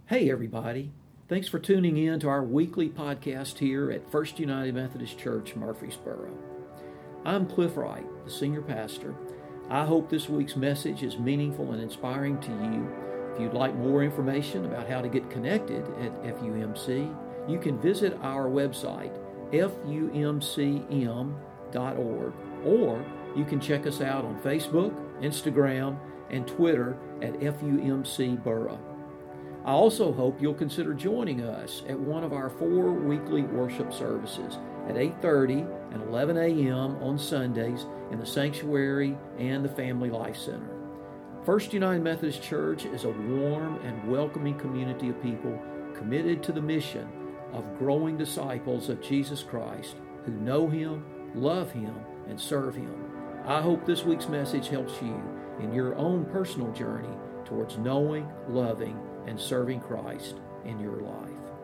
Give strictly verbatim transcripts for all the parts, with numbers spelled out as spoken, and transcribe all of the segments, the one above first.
Hey, everybody. Thanks for tuning in to our weekly podcast here at First United Methodist Church, Murfreesboro. I'm Cliff Wright, the senior pastor. I hope this week's message is meaningful and inspiring to you. If you'd like more information about how to get connected at F U M C, you can visit our website, F U M C M dot org, or you can check us out on Facebook, Instagram, and Twitter at F U M C Borough. I also hope you'll consider joining us at one of our four weekly worship services at eight thirty and eleven a.m. on Sundays in the Sanctuary and the Family Life Center. First United Methodist Church is a warm and welcoming community of people committed to the mission of growing disciples of Jesus Christ who know Him, love Him, and serve Him. I hope this week's message helps you in your own personal journey towards knowing, loving, and serving Christ in your life.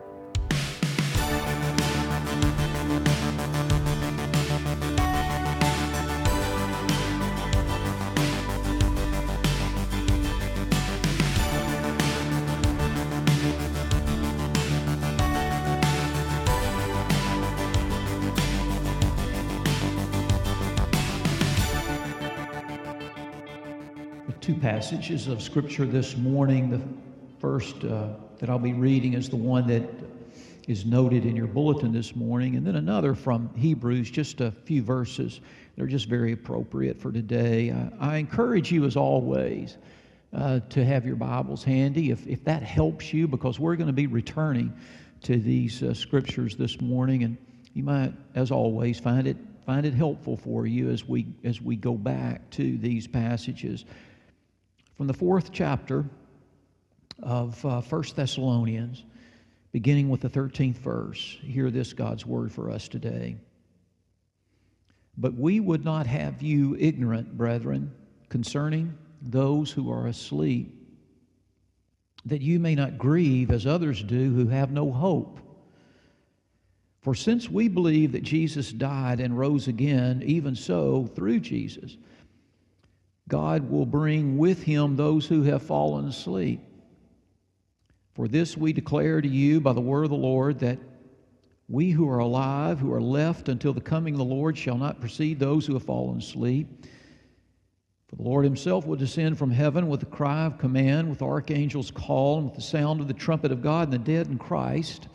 Two passages of Scripture this morning. The first uh, that I'll be reading is the one that is noted in your bulletin this morning, and then another from Hebrews, just a few verses. They're just very appropriate for today. I, I encourage you, as always, uh, to have your Bibles handy, if, if that helps you, because we're going to be returning to these uh, Scriptures this morning, and you might, as always, find it find it helpful for you as we as we go back to these passages. From the fourth chapter of uh, First Thessalonians, beginning with the thirteenth verse, hear this God's word for us today. But we would not have you ignorant, brethren, concerning those who are asleep, that you may not grieve as others do who have no hope. For since we believe that Jesus died and rose again, even so, through Jesus, God will bring with Him those who have fallen asleep. For this we declare to you by the word of the Lord, that we who are alive, who are left until the coming of the Lord, shall not precede those who have fallen asleep. For the Lord Himself will descend from heaven with a cry of command, with archangels' call, and with the sound of the trumpet of God, and the dead in Christ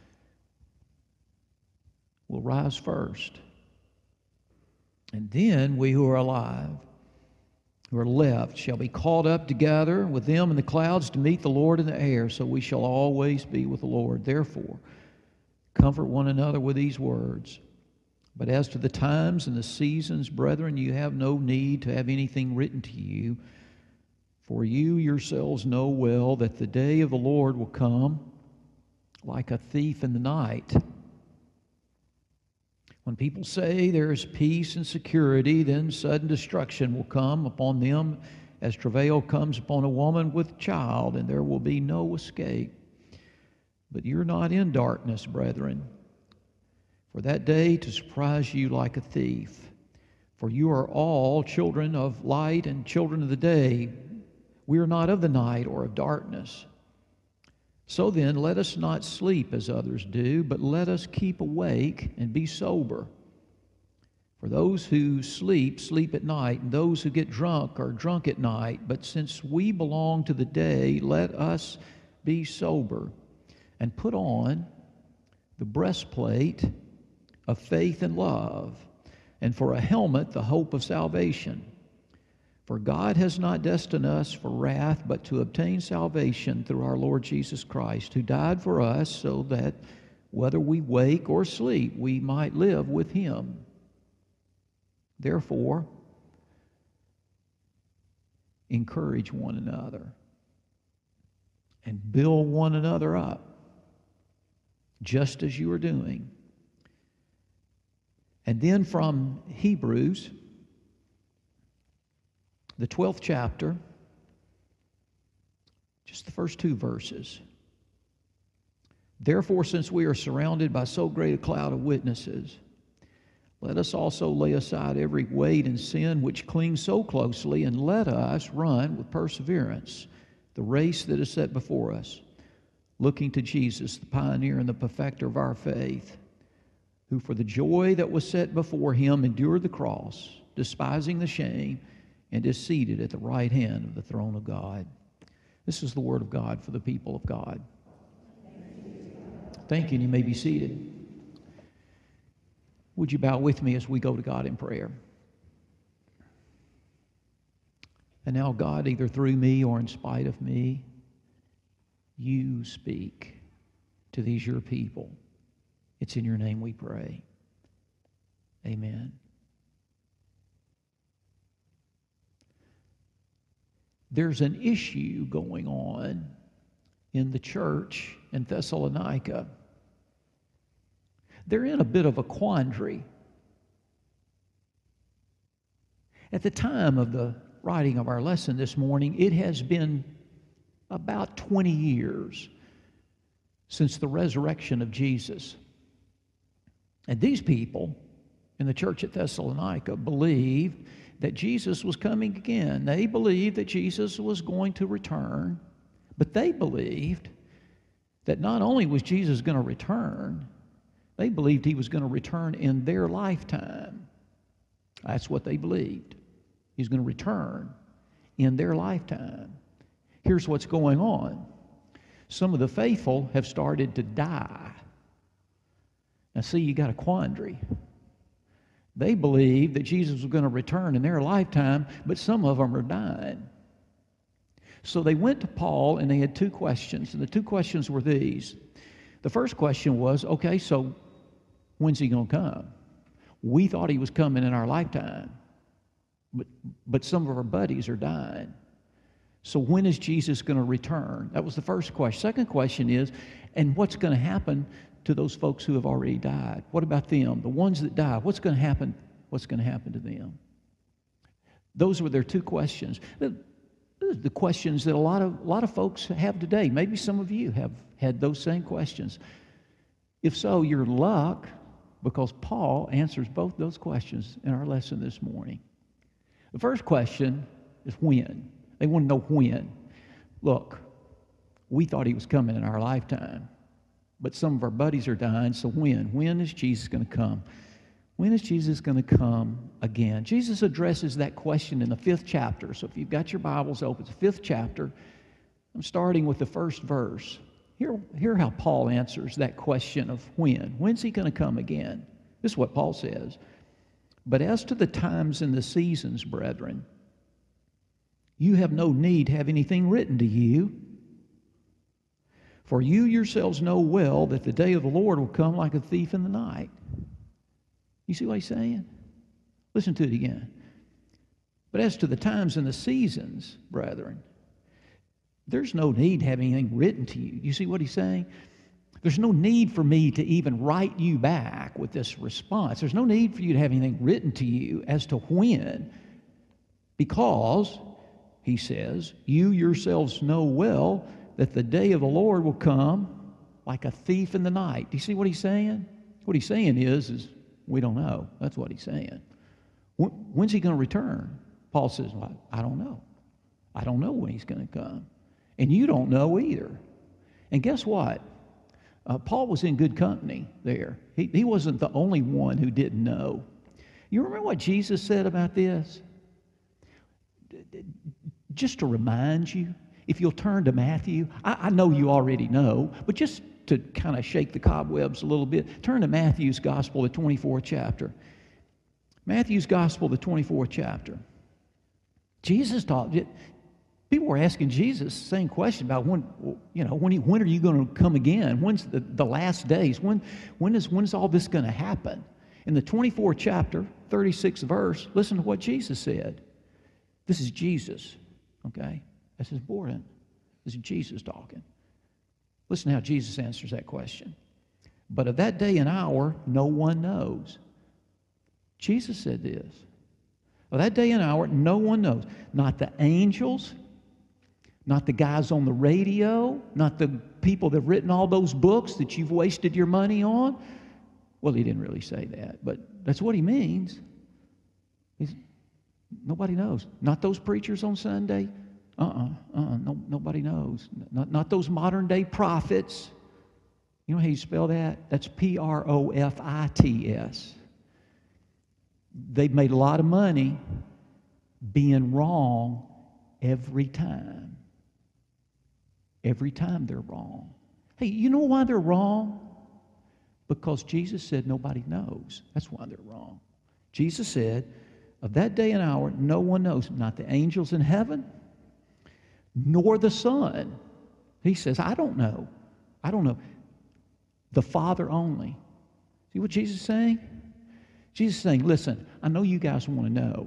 will rise first. And then we who are alive, who are left, shall be caught up together with them in the clouds to meet the Lord in the air, so we shall always be with the Lord. Therefore, comfort one another with these words. But as to the times and the seasons, brethren, you have no need to have anything written to you, for you yourselves know well that the day of the Lord will come like a thief in the night. When people say there is peace and security, then sudden destruction will come upon them as travail comes upon a woman with child, and there will be no escape. But you're not in darkness, brethren, for that day to surprise you like a thief. For you are all children of light and children of the day. We are not of the night or of darkness. So then, let us not sleep as others do, but let us keep awake and be sober. For those who sleep, sleep at night, and those who get drunk are drunk at night. But since we belong to the day, let us be sober and put on the breastplate of faith and love, and for a helmet, the hope of salvation. For God has not destined us for wrath, but to obtain salvation through our Lord Jesus Christ, who died for us, so that whether we wake or sleep, we might live with Him. Therefore, encourage one another and build one another up, just as you are doing. And then from Hebrews, the twelfth chapter, just the first two verses. Therefore, since we are surrounded by so great a cloud of witnesses, let us also lay aside every weight and sin which clings so closely, and let us run with perseverance the race that is set before us, looking to Jesus, the pioneer and the perfecter of our faith, who for the joy that was set before him endured the cross, despising the shame, and is seated at the right hand of the throne of God. This is the word of God for the people of God. Thank you, and you may be seated. Would you bow with me as we go to God in prayer? And now, God, either through me or in spite of me, you speak to these your people. It's in your name we pray. Amen. There's an issue going on in the church in Thessalonica. They're in a bit of a quandary. At the time of the writing of our lesson this morning, it has been about twenty years since the resurrection of Jesus. And these people in the church at Thessalonica believed that Jesus was coming again. They believed that Jesus was going to return, but they believed that not only was Jesus going to return, they believed he was going to return in their lifetime. That's what they believed. He's going to return in their lifetime. Here's what's going on. Some of the faithful have started to die. Now see, you got a quandary. They believe that Jesus was going to return in their lifetime, but some of them are dying. So they went to Paul and they had two questions, and the two questions were these. The first question was, okay, so when's he going to come? We thought he was coming in our lifetime, but, but some of our buddies are dying. So when is Jesus going to return? That was the first question. Second question is, and what's going to happen to those folks who have already died? What about them? The ones that die, what's going to happen? What's going to happen to them? Those were their two questions. The, the questions that a lot of a lot of folks have today. Maybe some of you have had those same questions. If so, you're in luck, because Paul answers both those questions in our lesson this morning. The first question is when. They want to know when. Look, we thought he was coming in our lifetime, but some of our buddies are dying, so when? When is Jesus going to come? When is Jesus going to come again? Jesus addresses that question in the fifth chapter. So if you've got your Bibles open, it's the fifth chapter. I'm starting with the first verse. Hear, hear how Paul answers that question of when. When's he going to come again? This is what Paul says. But as to the times and the seasons, brethren, you have no need to have anything written to you, for you yourselves know well that the day of the Lord will come like a thief in the night. You see what he's saying? Listen to it again. But as to the times and the seasons, brethren, there's no need to have anything written to you. You see what he's saying? There's no need for me to even write you back with this response. There's no need for you to have anything written to you as to when, because, he says, you yourselves know well that the day of the Lord will come like a thief in the night. Do you see what he's saying? What he's saying is, is we don't know. That's what he's saying. When's he going to return? Paul says, well, I don't know. I don't know when he's going to come. And you don't know either. And guess what? Uh, Paul was in good company there. He, he wasn't the only one who didn't know. You remember what Jesus said about this? Just to remind you, if you'll turn to Matthew, I, I know you already know, but just to kind of shake the cobwebs a little bit, turn to Matthew's Gospel, the twenty-fourth chapter. Matthew's Gospel, the twenty-fourth chapter. Jesus taught, people were asking Jesus the same question about when, you know, when, he, when are you going to come again? When's the, the last days? When, when, is, when is all this going to happen? In the twenty-fourth chapter, thirty-sixth verse, listen to what Jesus said. This is Jesus, okay? This is important. This is Jesus talking. Listen how Jesus answers that question. But of that day and hour, no one knows. Jesus said this. Of that day and hour, no one knows. Not the angels, not the guys on the radio, not the people that have written all those books that you've wasted your money on. Well, he didn't really say that, but that's what he means. He's, nobody knows. Not those preachers on Sunday, Uh-uh, uh-uh, no, nobody knows. Not, not those modern day prophets. You know how you spell that? That's P R O F I T S. They've made a lot of money being wrong every time. Every time they're wrong. Hey, you know why they're wrong? Because Jesus said nobody knows. That's why they're wrong. Jesus said, of that day and hour, no one knows, not the angels in heaven, nor the Son. He says, I don't know. I don't know. The Father only. See what Jesus is saying? Jesus is saying, listen, I know you guys want to know,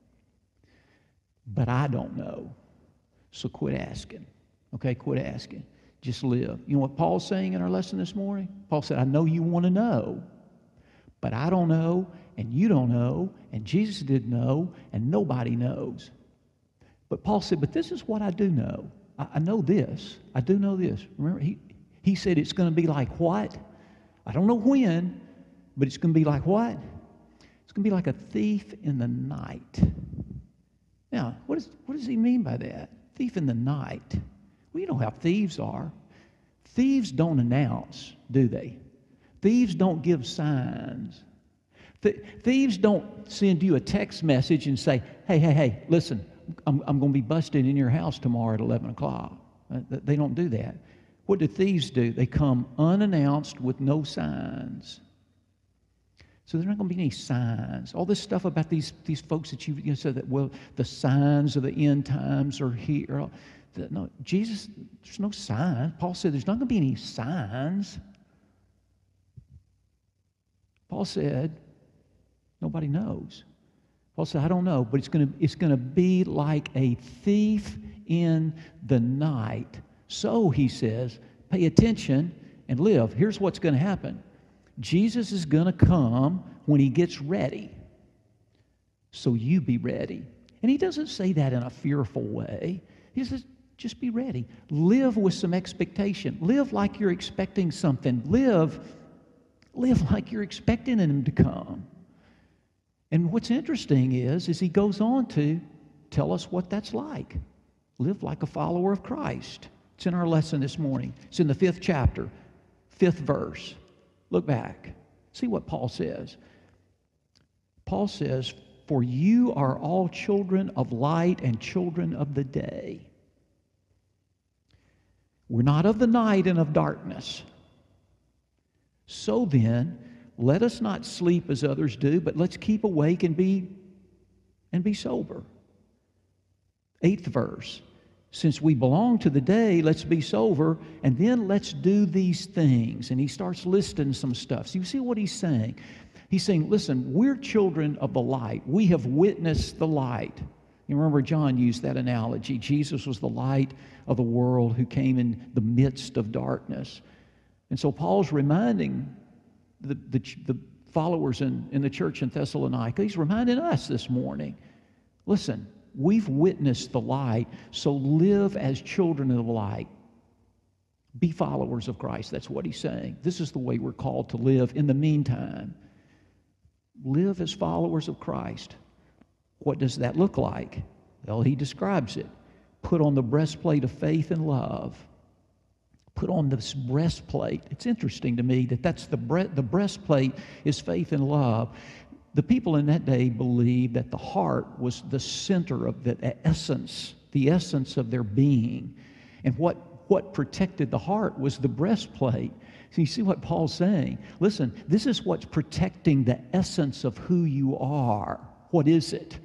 but I don't know. So quit asking. Okay, quit asking. Just live. You know what Paul's saying in our lesson this morning? Paul said, I know you want to know, but I don't know, and you don't know, and Jesus didn't know, and nobody knows. But Paul said, but this is what I do know. I, I know this. I do know this. Remember, he, he said it's going to be like what? I don't know when, but it's going to be like what? It's going to be like a thief in the night. Now, what, is, what does he mean by that? Thief in the night. Well, you know how thieves are. Thieves don't announce, do they? Thieves don't give signs. Th- thieves don't send you a text message and say, hey, hey, hey, listen, I'm, I'm going to be busted in your house tomorrow at eleven o'clock. Uh, they don't do that. What do thieves do? They come unannounced with no signs. So there's not going to be any signs. All this stuff about these, these folks that you, you know, said that, well, the signs of the end times are here. No, Jesus, there's no sign. Paul said there's not going to be any signs. Paul said nobody knows. Paul said, I don't know, but it's going to, it's going to be like a thief in the night. So, he says, pay attention and live. Here's what's going to happen. Jesus is going to come when he gets ready. So you be ready. And he doesn't say that in a fearful way. He says, just be ready. Live with some expectation. Live like you're expecting something. Live, live like you're expecting him to come. And what's interesting is, is he goes on to tell us what that's like. Live like a follower of Christ. It's in our lesson this morning. It's in the fifth chapter, fifth verse. Look back. See what Paul says. Paul says, for you are all children of light and children of the day. We're not of the night and of darkness. So then, let us not sleep as others do, but let's keep awake and be, and be sober. Eighth verse. Since we belong to the day, let's be sober, and then let's do these things. And he starts listing some stuff. So you see what he's saying? He's saying, listen, we're children of the light. We have witnessed the light. You remember John used that analogy. Jesus was the light of the world who came in the midst of darkness. And so Paul's reminding the, the, the followers in, in the church in Thessalonica, he's reminding us this morning, listen, we've witnessed the light, so live as children of the light. Be followers of Christ. That's what he's saying. This is the way we're called to live. In the meantime, live as followers of Christ. What does that look like? Well, he describes it. Put on the breastplate of faith and love. Put on this breastplate. It's interesting to me that that's the bre- the breastplate is faith and love. The people in that day believed that the heart was the center of the essence, the essence of their being. And what, what protected the heart was the breastplate. So you see what Paul's saying? Listen, this is what's protecting the essence of who you are. What is it?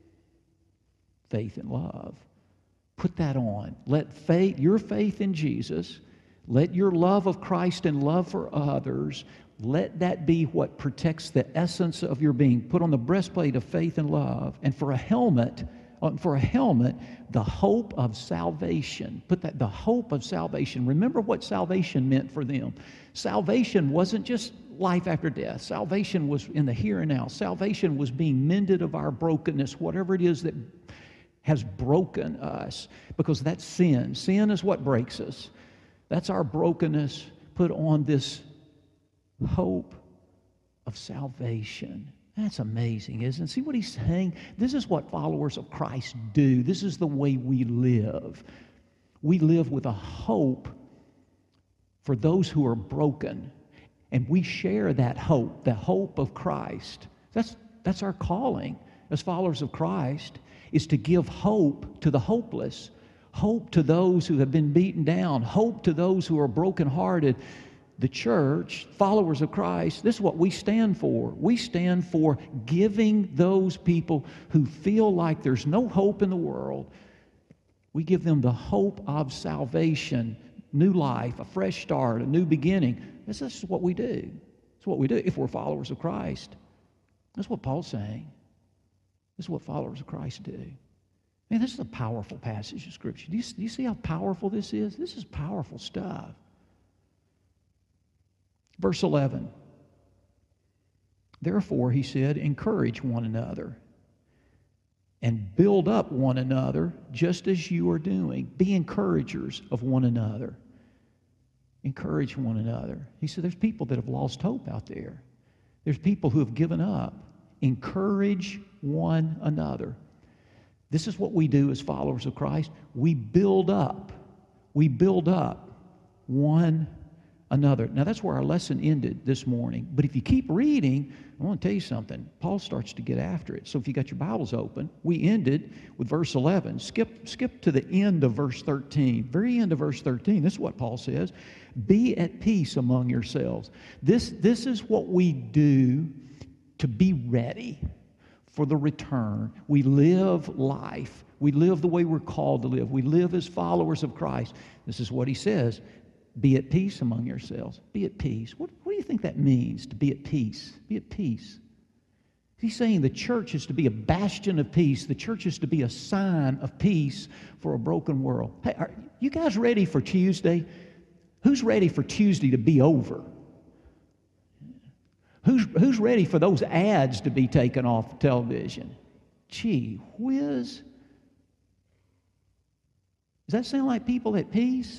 Faith and love. Put that on. Let faith, your faith in Jesus, let your love of Christ and love for others, let that be what protects the essence of your being. Put on the breastplate of faith and love. And for a helmet, for a helmet, the hope of salvation. Put that, the hope of salvation. Remember what salvation meant for them. Salvation wasn't just life after death. Salvation was in the here and now. Salvation was being mended of our brokenness, whatever it is that has broken us. Because that's sin. Sin is what breaks us. That's our brokenness. Put on this hope of salvation. That's amazing, isn't it? See what he's saying? This is what followers of Christ do. This is the way we live. We live with a hope for those who are broken. And we share that hope, the hope of Christ. That's, that's our calling as followers of Christ, is to give hope to the hopeless, hope to those who have been beaten down, hope to those who are brokenhearted. The church, followers of Christ, this is what we stand for. We stand for giving those people who feel like there's no hope in the world, we give them the hope of salvation, new life, a fresh start, a new beginning. This is what we do. It's what we do if we're followers of Christ. That's what Paul's saying. This is what followers of Christ do. Man, this is a powerful passage of Scripture. Do you, do you see how powerful this is? This is powerful stuff. Verse eleven. Therefore, he said, encourage one another and build up one another just as you are doing. Be encouragers of one another. Encourage one another. He said there's people that have lost hope out there. There's people who have given up. Encourage one another. This is what we do as followers of Christ. We build up. We build up one another. Now that's where our lesson ended this morning. But if you keep reading, I want to tell you something. Paul starts to get after it. So if you got your Bibles open, we ended with verse eleven. Skip, skip to the end of verse thirteen. Very end of verse thirteen. This is what Paul says. Be at peace among yourselves. This, this is what we do to be ready for the return. We live life. We live the way we're called to live. We live as followers of Christ. This is what he says. Be at peace among yourselves. Be at peace. What, what do you think that means, to be at peace? Be at peace. He's saying the church is to be a bastion of peace. The church is to be a sign of peace for a broken world. Hey, are you guys ready for Tuesday? Who's ready for Tuesday to be over? Who's, who's ready for those ads to be taken off television? Gee whiz. Does that sound like people at peace?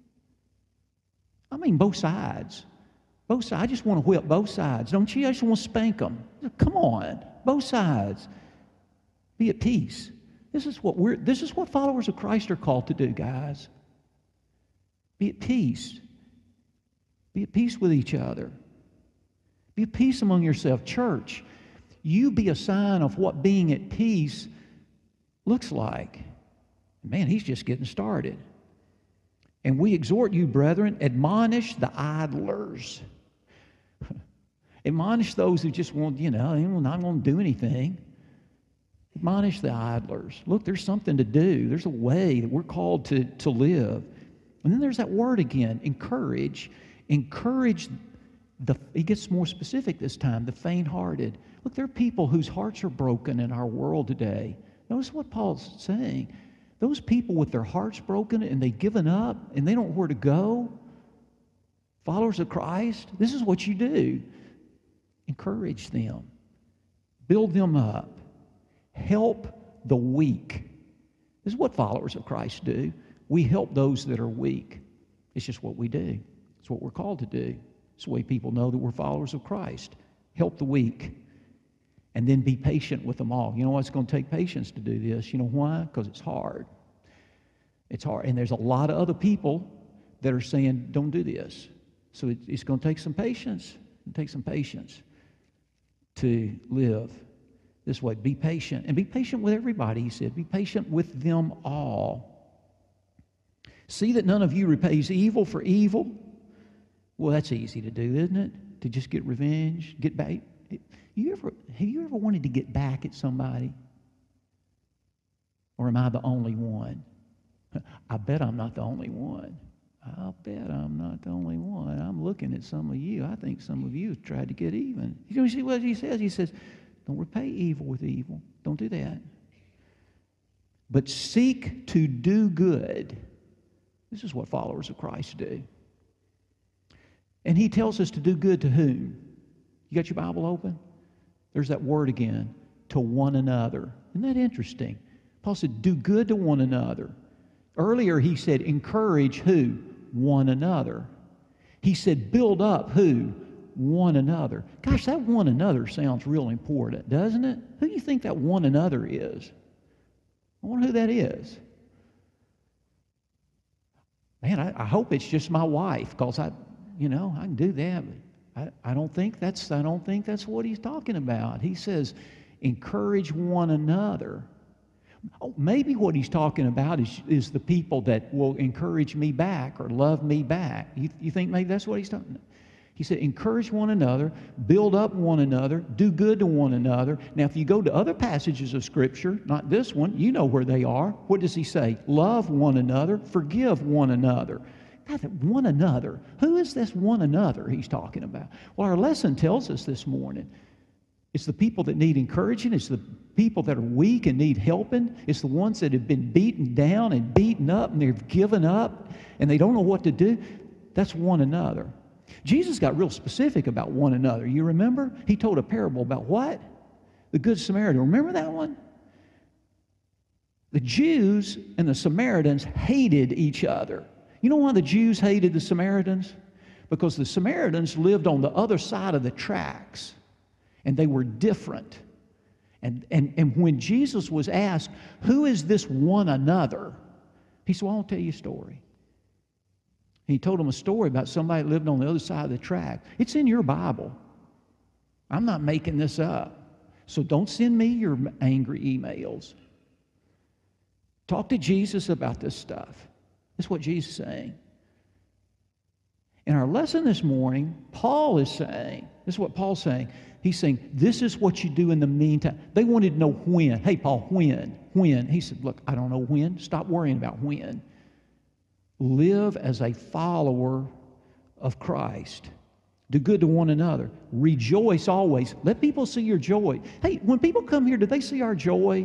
I mean, both sides. Both sides. I just want to whip both sides, don't you? I just want to spank them. Come on, both sides. Be at peace. This is what we're. This is what followers of Christ are called to do, guys. Be at peace. Be at peace with each other. Be at peace among yourself. Church, you be a sign of what being at peace looks like. Man, he's just getting started. And we exhort you, brethren, admonish the idlers. Admonish those who just want, you know, I'm not going to do anything. Admonish the idlers. Look, there's something to do. There's a way that we're called to, to live. And then there's that word again, encourage. Encourage, the, he gets more specific this time, the faint-hearted. Look, there are people whose hearts are broken in our world today. Notice what Paul's saying. Those people with their hearts broken and they've given up and they don't know where to go, followers of Christ, this is what you do. Encourage them. Build them up. Help the weak. This is what followers of Christ do. We help those that are weak. It's just what we do. It's what we're called to do. It's the way people know that we're followers of Christ. Help the weak. And then be patient with them all. You know what? It's going to take patience to do this. You know why? Because it's hard. It's hard. And there's a lot of other people that are saying, don't do this. So it, it's going to take some patience. It takes some patience to live this way. Be patient. And be patient with everybody, he said. Be patient with them all. See that none of you repays evil for evil. Well, that's easy to do, isn't it? To just get revenge, get back. You ever, have you ever wanted to get back at somebody? Or am I the only one? I bet I'm not the only one. I'll bet I'm not the only one. I'm looking at some of you. I think some of you have tried to get even. You know, see what he says? He says, don't repay evil with evil. Don't do that. But seek to do good. This is what followers of Christ do. And he tells us to do good to whom? You got your Bible open? There's that word again, to one another. Isn't that interesting? Paul said, do good to one another. Earlier he said, encourage who? One another. He said, build up who? one another. Gosh, that one another sounds real important, doesn't it? Who do you think that one another is? I wonder who that is. Man, I, I hope it's just my wife, because I, you know, I can do that. But I, I don't think that's I don't think that's what he's talking about. He says, encourage one another. Oh, maybe what he's talking about is, is the people that will encourage me back or love me back. You, you think maybe that's what he's talking about? He said, encourage one another, build up one another, do good to one another. Now, if you go to other passages of Scripture, not this one, you know where they are. What does he say? Love one another, forgive one another. God, one another. Who is this one another he's talking about? Well, our lesson tells us this morning. It's the people that need encouraging. It's the people that are weak and need helping. It's the ones that have been beaten down and beaten up and they've given up and they don't know what to do. That's one another. Jesus got real specific about one another. You remember? He told a parable about what? The Good Samaritan. Remember that one? The Jews and the Samaritans hated each other. You know why the Jews hated the Samaritans? Because the Samaritans lived on the other side of the tracks. And they were different. And, and, and when Jesus was asked, who is this one another? He said, well, I'll tell you a story. He told them a story about somebody that lived on the other side of the track. It's in your Bible. I'm not making this up. So don't send me your angry emails. Talk to Jesus about this stuff. That's what Jesus is saying. In our lesson this morning, Paul is saying, this is what Paul's saying. He's saying, this is what you do in the meantime. They wanted to know when. Hey, Paul, when? When? He said, look, I don't know when. Stop worrying about when. Live as a follower of Christ. Do good to one another. Rejoice always. Let people see your joy. Hey, when people come here, do they see our joy?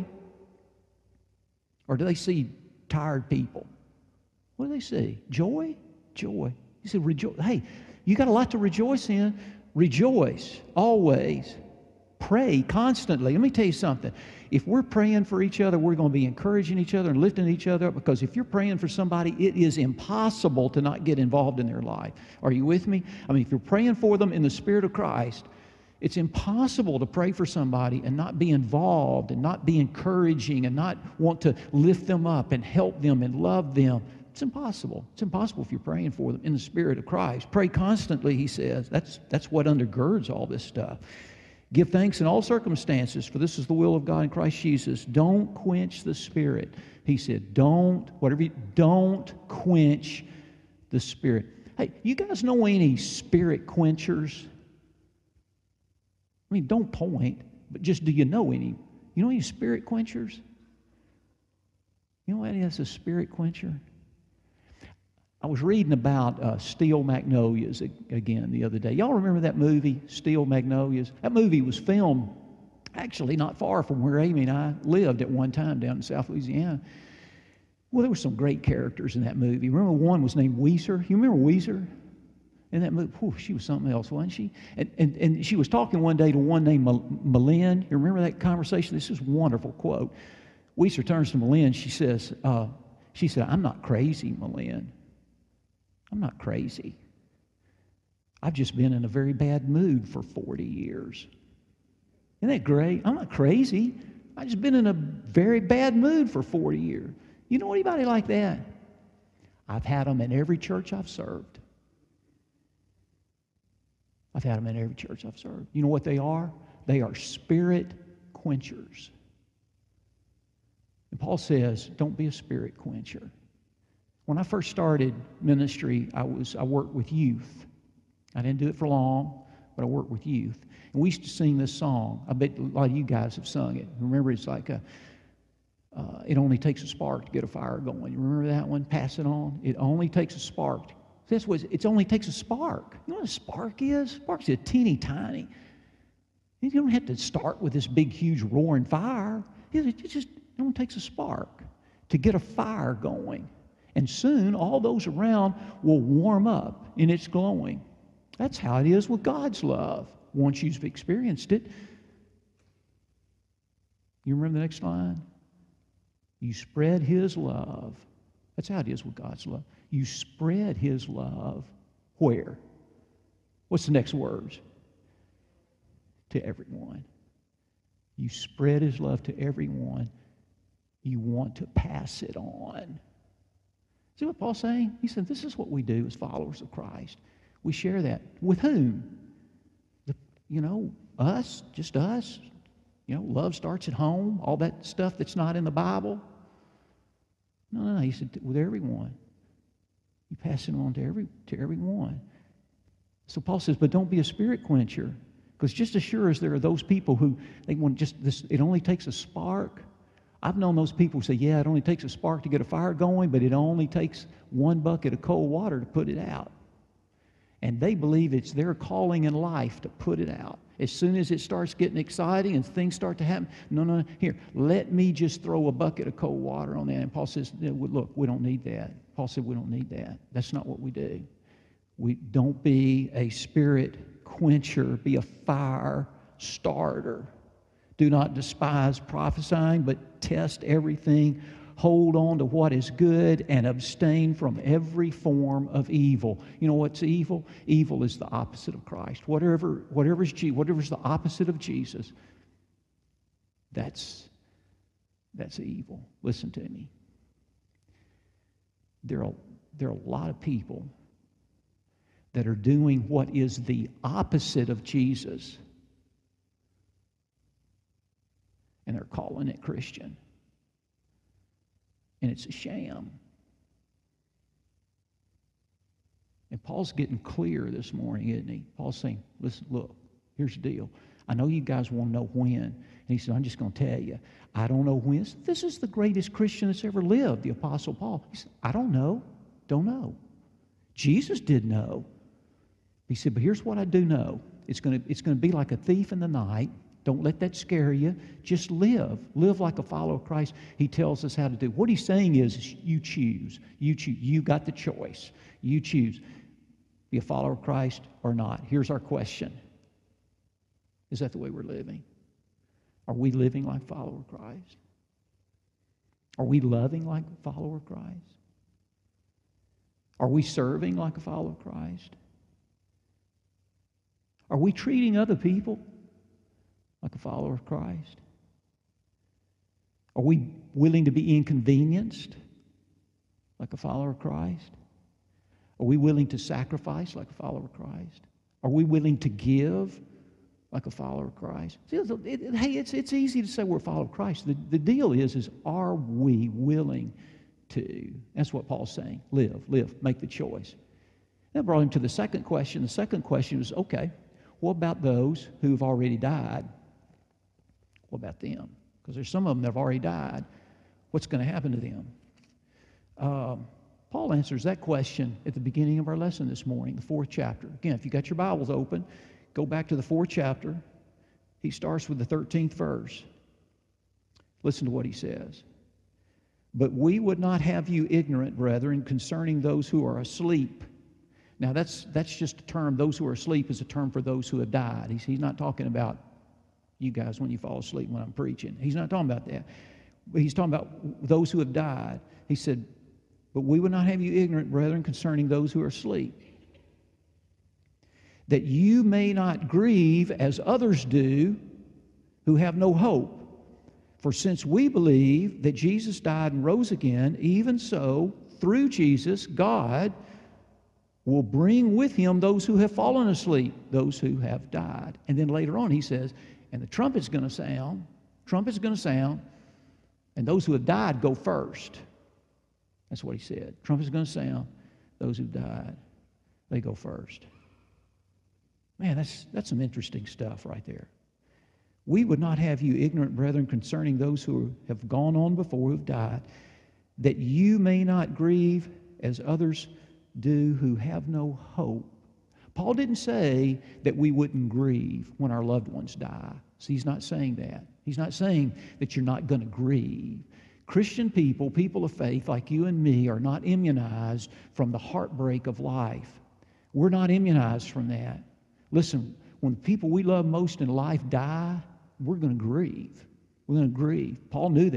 Or do they see tired people? What do they see? Joy? Joy. He said, rejoice. Hey, you got a lot to rejoice in. Rejoice always. Pray constantly. Let me tell you something. If we're praying for each other, we're going to be encouraging each other and lifting each other up, because if you're praying for somebody, it is impossible to not get involved in their life. Are you with me? I mean, if you're praying for them in the Spirit of Christ, it's impossible to pray for somebody and not be involved and not be encouraging and not want to lift them up and help them and love them. It's impossible. It's impossible if you're praying for them in the Spirit of Christ. Pray constantly, he says. That's, that's what undergirds all this stuff. Give thanks in all circumstances, for this is the will of God in Christ Jesus. Don't quench the Spirit. He said, don't, whatever you, don't quench the Spirit. Hey, you guys know any Spirit quenchers? I mean, don't point, but just do you know any? You know any Spirit quenchers? You know any that's a Spirit quencher? I was reading about uh, Steel Magnolias again the other day. Y'all remember that movie, Steel Magnolias? That movie was filmed actually not far from where Amy and I lived at one time down in South Louisiana. Well, there were some great characters in that movie. Remember one was named Weezer? You remember Weezer? In that movie, whew, she was something else, wasn't she? And, and, and she was talking one day to one named Malin. You remember that conversation? This is a wonderful quote. Weezer turns to Malin. She says, uh, she said, I'm not crazy, Malin. I'm not crazy. I've just been in a very bad mood for forty years. Isn't that great? I'm not crazy. I've just been in a very bad mood for forty years. You know anybody like that? I've had them in every church I've served. I've had them in every church I've served. You know what they are? They are spirit quenchers. And Paul says, don't be a spirit quencher. When I first started ministry, I was I worked with youth. I didn't do it for long, but I worked with youth. And we used to sing this song. I bet a lot of you guys have sung it. Remember, it's like a, uh, it only takes a spark to get a fire going. You remember that one? Pass it on. It only takes a spark. That's what it only takes a spark. You know what a spark is? Spark's a teeny tiny. You don't have to start with this big, huge roaring fire. It just it only takes a spark to get a fire going. And soon, all those around will warm up in its glowing. That's how it is with God's love. Once you've experienced it, you remember the next line? You spread His love. That's how it is with God's love. You spread His love where? What's the next words? To everyone. You spread his love to everyone. You want to pass it on. See what Paul's saying? He said, this is what we do as followers of Christ. We share that. With whom? The, you know, us, just us. You know, love starts at home, all that stuff that's not in the Bible. No, no, no. He said, with everyone. You pass it on to every to everyone. So Paul says, but don't be a spirit quencher. Because just as sure as there are those people who, they want just this, it only takes a spark. I've known those people who say, yeah, it only takes a spark to get a fire going, but it only takes one bucket of cold water to put it out. And they believe it's their calling in life to put it out. As soon as it starts getting exciting and things start to happen, no, no, no, here, let me just throw a bucket of cold water on that. And Paul says, look, we don't need that. Paul said, we don't need that. That's not what we do. We don't be a spirit quencher, be a fire starter. Do not despise prophesying, but test everything. Hold on to what is good and abstain from every form of evil. You know what's evil? Evil is the opposite of Christ. Whatever, whatever's, whatever's the opposite of Jesus, that's, that's evil. Listen to me. There are, there are a lot of people that are doing what is the opposite of Jesus, and they're calling it Christian. And it's a sham. And Paul's getting clear this morning, isn't he? Paul's saying, listen, look, here's the deal. I know you guys want to know when. And he said, I'm just going to tell you. I don't know when. This is the greatest Christian that's ever lived, the Apostle Paul. He said, I don't know. Don't know. Jesus did know. He said, but here's what I do know. It's going to, it's going to be like a thief in the night. Don't let that scare you. Just live. Live like a follower of Christ. He tells us how to do. What he's saying is, you choose. You choose. You got the choice. You choose. Be a follower of Christ or not. Here's our question. Is that the way we're living? Are we living like a follower of Christ? Are we loving like a follower of Christ? Are we serving like a follower of Christ? Are we treating other people like a follower of Christ? Are we willing to be inconvenienced like a follower of Christ? Are we willing to sacrifice like a follower of Christ? Are we willing to give like a follower of Christ? See, it, it, hey, it's, it's easy to say we're a follower of Christ. The, the deal is, is are we willing to? That's what Paul's saying. Live, live, make the choice. That brought him to the second question. The second question was, okay, what about those who have already died? What about them? Because there's some of them that have already died. What's going to happen to them? Um, Paul answers that question at the beginning of our lesson this morning, the fourth chapter. Again, if you got your Bibles open, go back to the fourth chapter. He starts with the thirteenth verse. Listen to what he says. But we would not have you ignorant, brethren, concerning those who are asleep. Now, that's that's just a term. Those who are asleep is a term for those who have died. He's, he's not talking about you guys when you fall asleep when I'm preaching. He's not talking about that. But he's talking about those who have died. He said, but we would not have you ignorant, brethren, concerning those who are asleep, that you may not grieve as others do who have no hope. For since we believe that Jesus died and rose again, even so, through Jesus, God will bring with him those who have fallen asleep, those who have died. And then later on he says, and the trumpet's going to sound, trumpet's going to sound, and those who have died go first. That's what he said. Trumpet's going to sound, those who died, they go first. Man, that's, that's some interesting stuff right there. We would not have you ignorant, brethren, concerning those who have gone on before, who have died, that you may not grieve as others do who have no hope. Paul didn't say that we wouldn't grieve when our loved ones die. See, he's not saying that. He's not saying that you're not going to grieve. Christian people, people of faith like you and me, are not immunized from the heartbreak of life. We're not immunized from that. Listen, when the people we love most in life die, we're going to grieve. We're going to grieve. Paul knew that.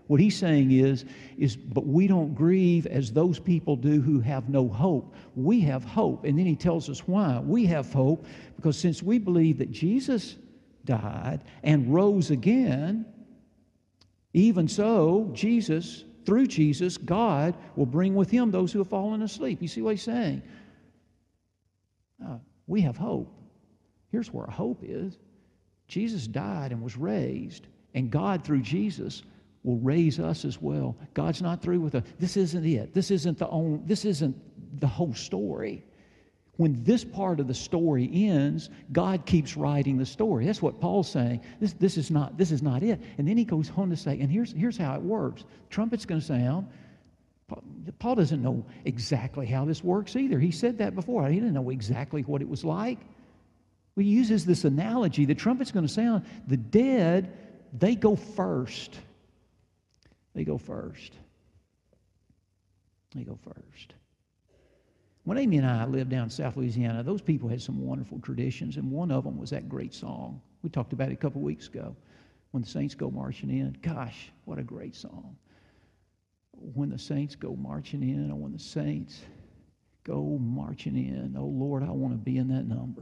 What he's saying is, is, but we don't grieve as those people do who have no hope. We have hope. And then he tells us why. We have hope because since we believe that Jesus died and rose again, even so, Jesus, through Jesus, God will bring with him those who have fallen asleep. You see what he's saying? Uh, we have hope. Here's where our hope is. Jesus died and was raised, and God, through Jesus, will raise us as well. God's not through with us. This isn't it. This isn't the only, this isn't the whole story. When this part of the story ends, God keeps writing the story. That's what Paul's saying. This, this is not, this is not it. And then he goes on to say, and here's, here's how it works. Trumpet's going to sound. Paul doesn't know exactly how this works either. He said that before. He didn't know exactly what it was like. He uses this analogy. The trumpet's going to sound. The dead, they go first. They go first. They go first. When Amy and I lived down in South Louisiana, those people had some wonderful traditions, and one of them was that great song. We talked about it a couple weeks ago, When the Saints Go Marching In. Gosh, what a great song. When the saints go marching in, or when the saints go marching in, oh Lord, I want to be in that number.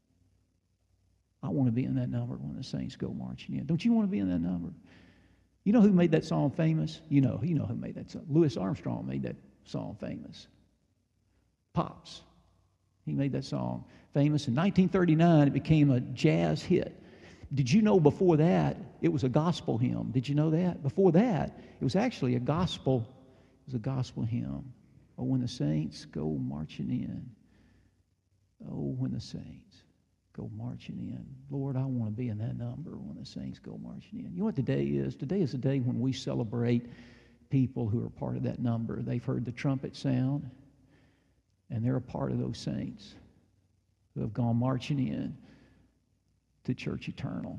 I want to be in that number when the saints go marching in. Don't you want to be in that number? You know who made that song famous? You know, you know who made that song. Louis Armstrong made that song famous. Pops. He made that song famous. In nineteen thirty-nine, it became a jazz hit. Did you know before that, it was a gospel hymn? Did you know that? Before that, it was actually a gospel, it was a gospel hymn. Oh, when the saints go marching in. Oh, when the saints go marching in. Lord, I want to be in that number when the saints go marching in. You know what today is? Today is a day when we celebrate people who are part of that number. They've heard the trumpet sound, and they're a part of those saints who have gone marching in to church eternal.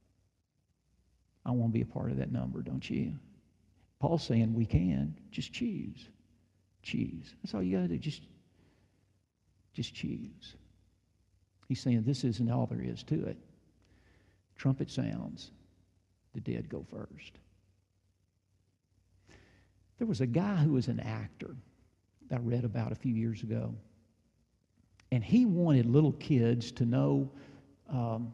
I want to be a part of that number, don't you? Paul's saying we can. Just choose. Choose. That's all you got to do. Just, just choose. He's saying this isn't all there is to it. Trumpet sounds, the dead go first. There was a guy who was an actor that I read about a few years ago, and he wanted little kids to know um,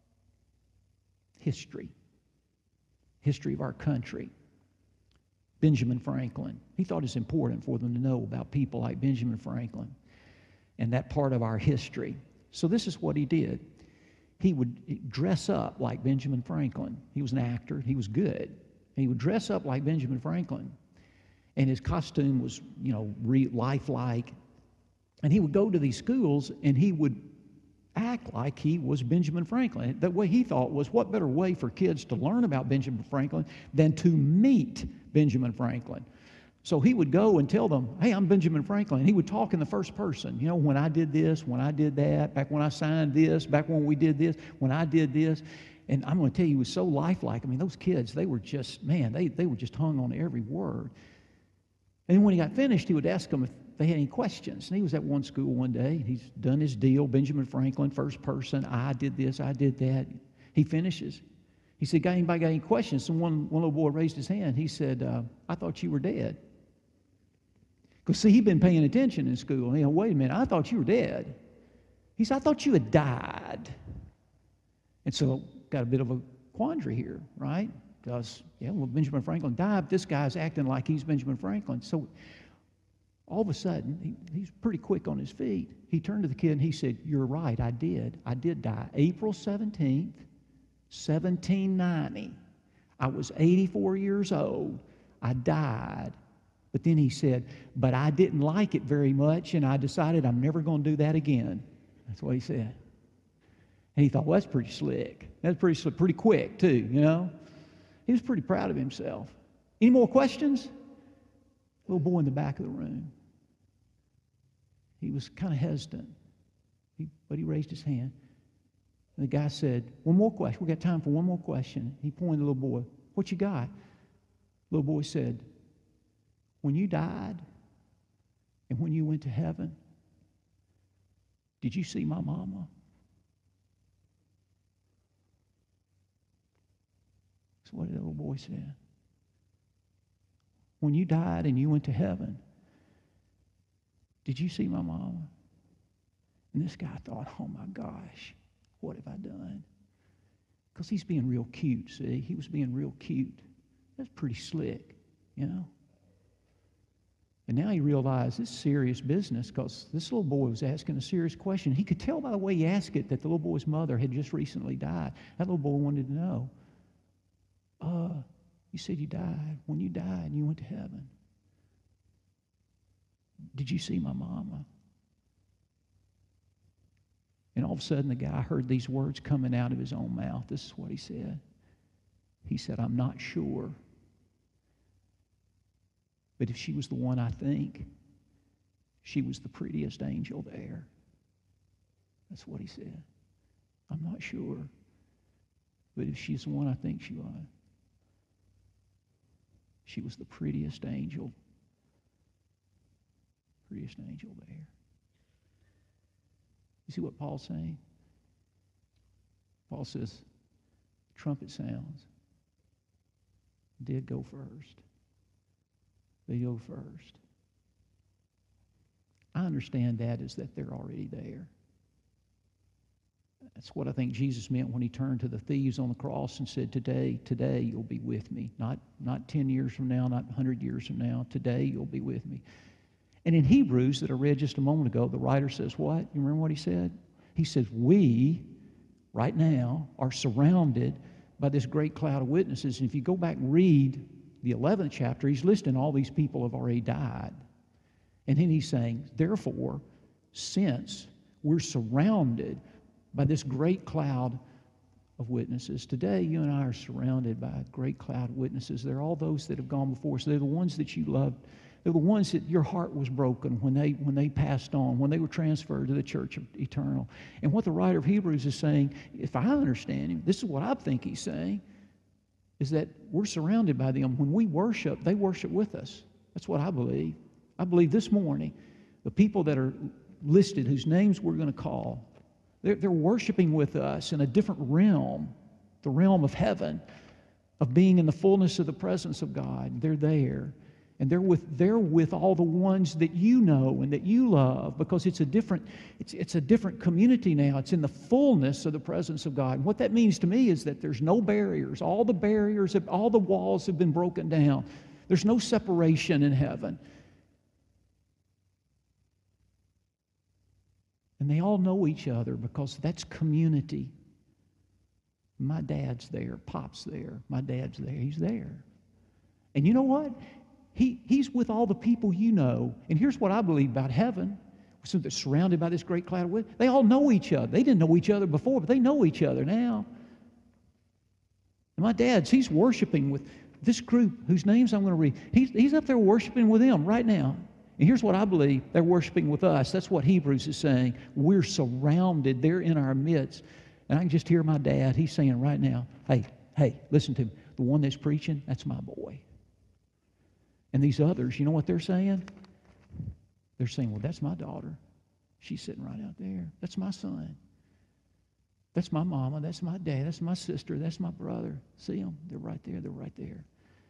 history, history of our country. Benjamin Franklin. He thought it's important for them to know about people like Benjamin Franklin and that part of our history. So this is what he did. He would dress up like Benjamin Franklin. He was an actor. He was good. He would dress up like Benjamin Franklin. And his costume was, you know, re- lifelike. And he would go to these schools and he would act like he was Benjamin Franklin. The way he thought was, what better way for kids to learn about Benjamin Franklin than to meet Benjamin Franklin? So he would go and tell them, hey, I'm Benjamin Franklin. And he would talk in the first person. You know, when I did this, when I did that, back when I signed this, back when we did this, when I did this. And I'm going to tell you, he was so lifelike. I mean, those kids, they were just, man, they, they were just hung on every word. And then when he got finished, he would ask them if they had any questions. And he was at one school one day. He's done his deal, Benjamin Franklin, first person. I did this, I did that. He finishes. He said, got anybody got any questions? And one, one little boy raised his hand. He said, uh, I thought you were dead. Because, see, he'd been paying attention in school. You know, wait a minute, I thought you were dead. He said, I thought you had died. And so got a bit of a quandary here, right? Because, yeah, well, Benjamin Franklin died, but this guy's acting like he's Benjamin Franklin. So all of a sudden, he, he's pretty quick on his feet. He turned to the kid and he said, you're right, I did. I did die. April seventeenth, seventeen ninety. I was eighty-four years old. I died. But then he said, but I didn't like it very much, and I decided I'm never going to do that again. That's what he said. And he thought, well, that's pretty slick. That's pretty slick, pretty quick, too, you know. He was pretty proud of himself. Any more questions? Little boy in the back of the room. He was kind of hesitant, he, but he raised his hand. And the guy said, one more question. We got time for one more question. He pointed to the little boy. What you got? Little boy said, when you died and when you went to heaven, did you see my mama? That's what the little boy said. when you died and you went to heaven, did you see my mama? And this guy thought, oh my gosh, what have I done? Because he's being real cute, see? He was being real cute. That's pretty slick, you know? And now he realized this is serious business because this little boy was asking a serious question. He could tell by the way he asked it that the little boy's mother had just recently died. That little boy wanted to know, uh, you said you died. When you died and you went to heaven, did you see my mama? And all of a sudden the guy heard these words coming out of his own mouth. This is what he said. He said, I'm not sure. But if she was the one I think, she was the prettiest angel there. That's what he said. I'm not sure. But if she's the one I think she was, she was the prettiest angel. Prettiest angel there. You see what Paul's saying? Paul says, trumpet sounds. Dead go first. They go first. I understand that is that they're already there. That's what I think Jesus meant when he turned to the thieves on the cross and said, today, today you'll be with me. Not, not ten years from now, not one hundred years from now. Today you'll be with me. And in Hebrews that I read just a moment ago, the writer says what? You remember what he said? He says, we, right now, are surrounded by this great cloud of witnesses. And if you go back and read the eleventh chapter, he's listing all these people have already died. And then he's saying, therefore, since we're surrounded by this great cloud of witnesses, today you and I are surrounded by a great cloud of witnesses. They're all those that have gone before us. They're the ones that you loved. They're the ones that your heart was broken when they when they passed on, when they were transferred to the church of eternal. And what the writer of Hebrews is saying, if I understand him, this is what I think he's saying, is that we're surrounded by them. When we worship, they worship with us. That's what I believe. I believe this morning, the people that are listed, whose names we're going to call, they're, they're worshiping with us in a different realm, the realm of heaven, of being in the fullness of the presence of God. They're there. And they're with, they're with all the ones that you know and that you love, because it's a different, it's, it's a different community now. It's in the fullness of the presence of God. And what that means to me is that there's no barriers. All the barriers, have, all the walls have been broken down. There's no separation in heaven. And they all know each other because that's community. My dad's there. Pop's there. My dad's there. He's there. And you know what? He, he's with all the people you know. And here's what I believe about heaven. So they're surrounded by this great cloud of witnesses. They all know each other. They didn't know each other before, but they know each other now. And my dad's, he's worshiping with this group whose names I'm going to read. He's, he's up there worshiping with them right now. And here's what I believe. They're worshiping with us. That's what Hebrews is saying. We're surrounded. They're in our midst. And I can just hear my dad. He's saying right now, hey, hey, listen to me. The one that's preaching, that's my boy. And these others, you know what they're saying? They're saying, well, that's my daughter. She's sitting right out there. That's my son. That's my mama. That's my dad. That's my sister. That's my brother. See them? They're right there. They're right there.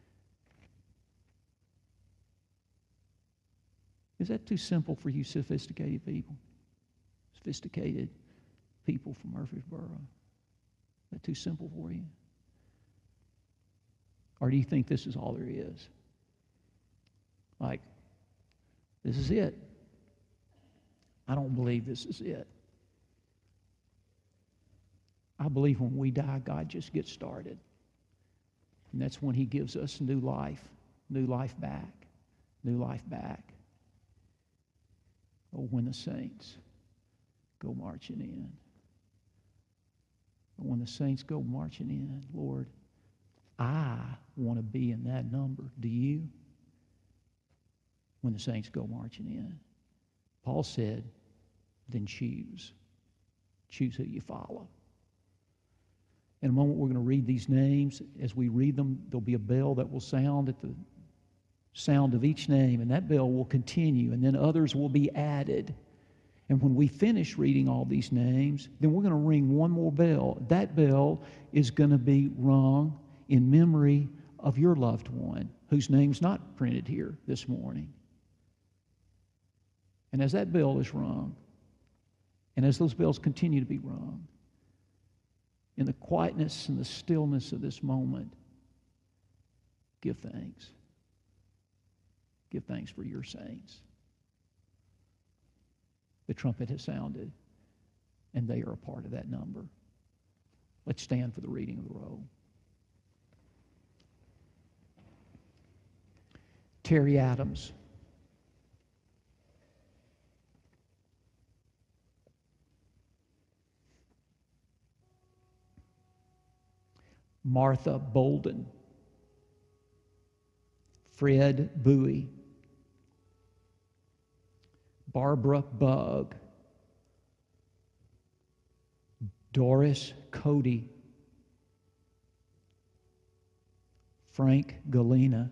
Is that too simple for you sophisticated people? Sophisticated people from Murfreesboro? Is that too simple for you? Or do you think this is all there is? Like, this is it. I don't believe this is it. I believe when we die, God just gets started. And that's when he gives us new life, new life back, new life back. Oh, when the saints go marching in. When the saints go marching in, Lord, I want to be in that number. Do you? When the saints go marching in. Paul said, then choose. Choose who you follow. In a moment, we're going to read these names. As we read them, there'll be a bell that will sound at the sound of each name, and that bell will continue, and then others will be added. And when we finish reading all these names, then we're going to ring one more bell. That bell is going to be rung in memory of your loved one whose name's not printed here this morning. And as that bell is rung, and as those bells continue to be rung, in the quietness and the stillness of this moment, give thanks. Give thanks for your saints. The trumpet has sounded, and they are a part of that number. Let's stand for the reading of the roll. Terry Adams. Martha Bolden. Fred Bowie. Barbara Bugg. Doris Cody. Frank Galena.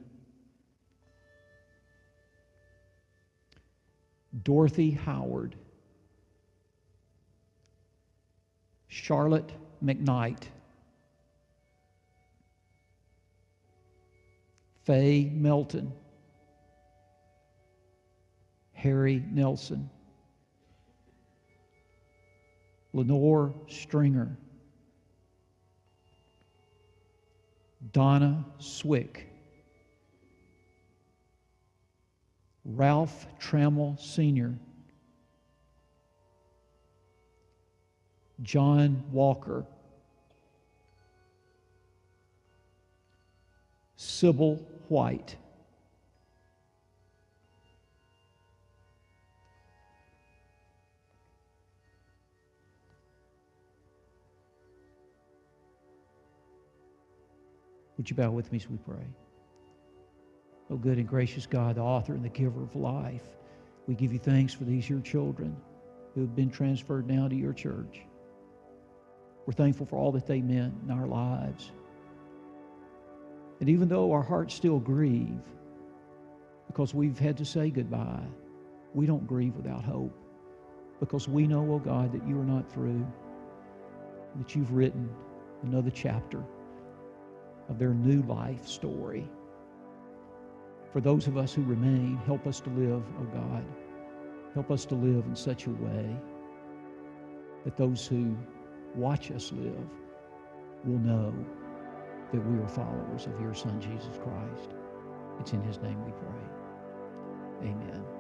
Dorothy Howard. Charlotte McKnight. Faye Melton. Harry Nelson. Lenore Stringer. Donna Swick. Ralph Trammell Senior John Walker. Sybil White. Would you bow with me as we pray? Oh, good and gracious God, the author and the giver of life, we give you thanks for these your children who have been transferred now to your church. We're thankful for all that they meant in our lives. And even though our hearts still grieve because we've had to say goodbye, we don't grieve without hope, because we know, oh God, that you are not through, that you've written another chapter of their new life story. For those of us who remain, help us to live, oh God, help us to live in such a way that those who watch us live will know that we are followers of your Son, Jesus Christ. It's in his name we pray. Amen.